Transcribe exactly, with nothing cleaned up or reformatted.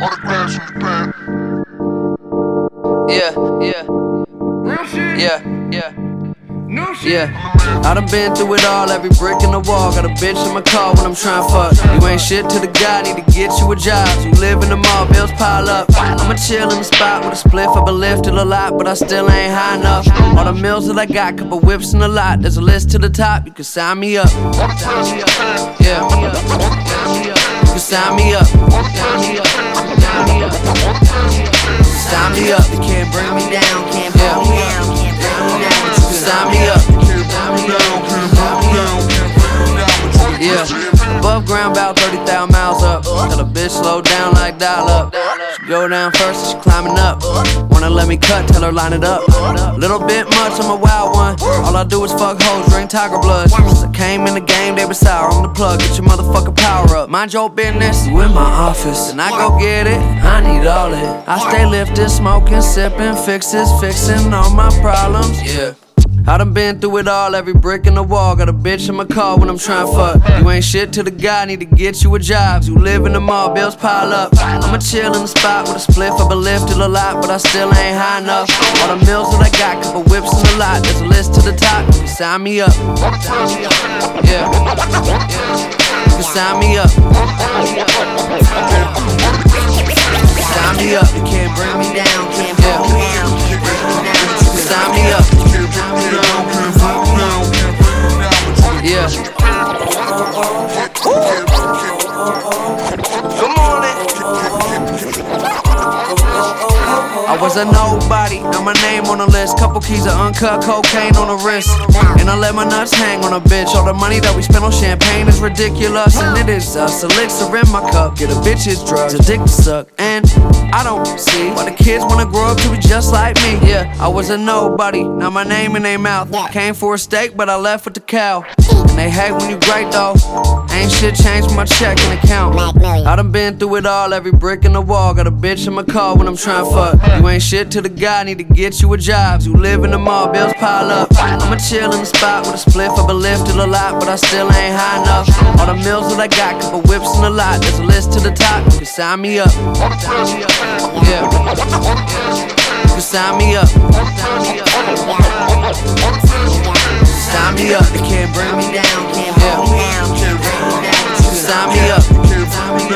Autographs from Japan. Yeah, yeah. Real shit. Yeah, yeah. New shit. Yeah, I done been through it all, every brick in the wall. Got a bitch in my car when I'm tryna fuck. You ain't shit to the guy, need to get you a job. You live in the mall, bills pile up. I'ma chill in the spot with a spliff. I've been lifted a lot, but I still ain't high enough. All the meals that I got, couple whips in the lot. There's a list to the top, you can sign me up. Yeah, you can sign me up. Sign me up, you can't bring me down, can't pull me down, can't bring me down. Sign me up. Yeah, above ground about thirty thousand miles up. Tell a bitch slow down like dial up. She go down first, she climbing up. Wanna let me cut, tell her line it up. Little bit much, I'm a wild one. All I do is fuck hoes, drink tiger blood. Since I came in the game, they been sour. I'm the plug, get your motherfucking power up. Mind your business, you in my office, and I go get it. I need all it. I stay lifted, smoking, sipping, fixes, fixing all my problems. Yeah. I done been through it all, every brick in the wall. Got a bitch in my car when I'm tryna fuck. You ain't shit to the guy, need to get you a job. You live in the mall, bills pile up. I'ma chill in the spot with a spliff. I've been lifted a lot, but I still ain't high enough. All the meals that I got, couple whips in the lot. There's a list to the top, you can sign me up. Yeah, you can sign me up. Sign me up, you can't bring me down, can't pull me down, can't bring me down. You can sign me up. Yeah. Good morning. I was a nobody, now my name on the list. Couple keys of uncut cocaine on the wrist. And I let my nuts hang on a bitch. All the money that we spend on champagne is ridiculous. And it is us, elixir in my cup. Get a bitch's drugs, addicted to suck. And I don't see why the kids wanna grow up to be just like me. Yeah, I was a nobody, now my name in their mouth. Came for a steak, but I left with the cow. And they hate when you great though. Ain't shit changed with my checking account. I done been through it all, every brick in the wall. Got a bitch in my car when I'm tryna fuck. You ain't shit to the guy, need to get you a job. You live in the mall, bills pile up. I'ma chill in the spot with a spliff. I've been lifted a lot, but I still ain't high enough. All the meals that I got, couple whips in the lot. There's a list to the top, you can sign me up. Yeah, you can sign me up. Sign me up, they can't bring me down, can't pull me down, can't bring me down. Sign me up.